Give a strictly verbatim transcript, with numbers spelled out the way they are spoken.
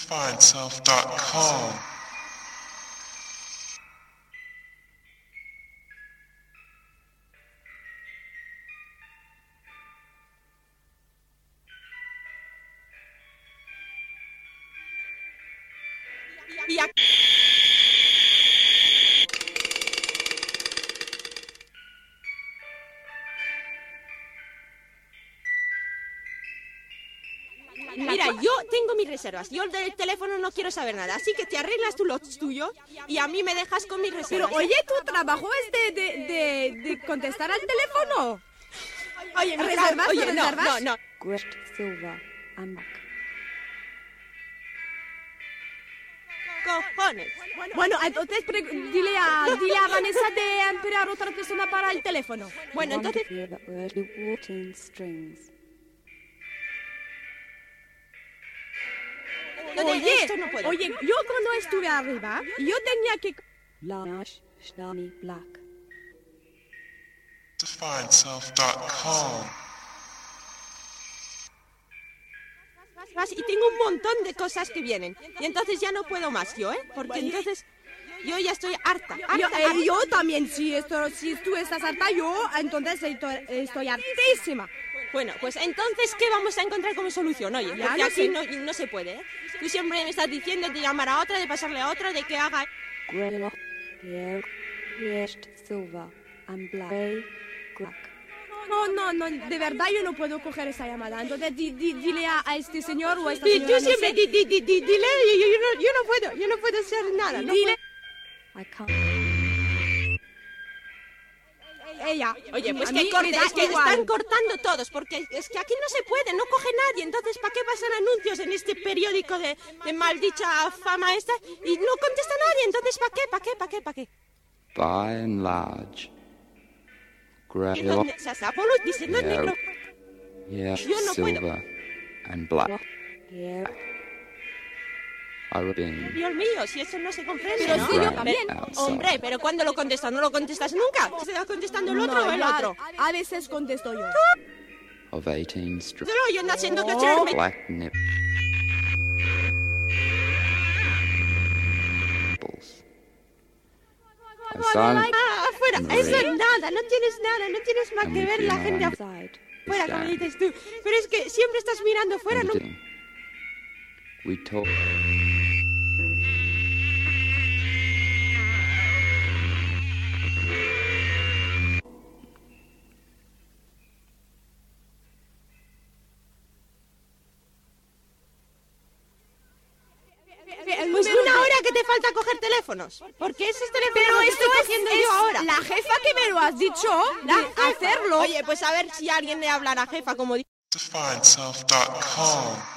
Define self dot com. Y aquí... Mira, yo tengo mis reservas. Yo del teléfono no quiero saber nada. Así que te arreglas tú los tuyos y a mí me dejas con mis reservas. Pero oye, tu trabajo es de, de, de, de contestar al teléfono. Oye, ¿reservas? Oye, no, ¿reservas? no, no. Grest Silva, I'm back. Cojones. Bueno, entonces pre- dile, a, dile a Vanessa de emplear otra persona para el teléfono. Bueno, entonces... Oye, esto no puedo. oye, yo cuando estuve arriba, yo tenía que... Lash Shnani Black. Define self dot com. Vas y tengo un montón de cosas que vienen. Y entonces ya no puedo más yo, ¿eh? Porque entonces yo ya estoy harta. harta, Yo, eh, harta. yo también, si, esto, si tú estás harta, yo entonces estoy, estoy hartísima. Bueno, pues entonces, ¿qué vamos a encontrar como solución? Oye, Ya porque no aquí sé. no, no se puede, ¿eh? Tú siempre me estás diciendo de llamar a otra, de pasarle a otra, de que haga... Grelo Pierre Grest Silva, I'm black. Ray Black. No, no, no, de verdad yo no puedo coger esa llamada. Entonces di, di- dile a, a este señor o a esta Y señora, tú no siempre, sé. di, di, di, di- dile, yo, yo, yo no, yo no puedo, yo no puedo hacer nada. No Dile I can't. ella. puedo. Oye, pues A que mí corte, me da es que igual. están cortando todos, porque es que aquí no se puede, no coge nadie. Entonces, ¿para qué pasan anuncios en este periódico de, de maldicha fama esta? Y no contesta nadie, entonces, ¿para qué, para qué, para qué, para qué? By and large, grey, Entonces, se está Apolo diciendo en negro. yeah, Yo no puedo. silver, and black Pierre are being Dios mío, si eso no se comprende, Pero ¿no? sí, yo right también. outside. Hombre, pero ¿cuándo lo contestas? ¿No lo contestas nunca? ¿Se va contestando el otro No, o el ya, otro? A veces contesto yo. of eighteen street Solo yo ando haciendo cacharme. black nipples. And silent Ah, afuera, and eso red es nada, no tienes nada, no tienes más que ver la gente outside. afuera, como stand dices tú. Pero es que siempre estás mirando afuera, and ¿no? sitting. We talk. Pues una hora que te falta coger teléfonos. Porque ese es teléfono Pero que esto estoy es, cogiendo es yo ahora. la jefa que me lo has dicho de hacerlo. Oye, pues a ver si alguien le habla a la jefa como dice. Define self dot com.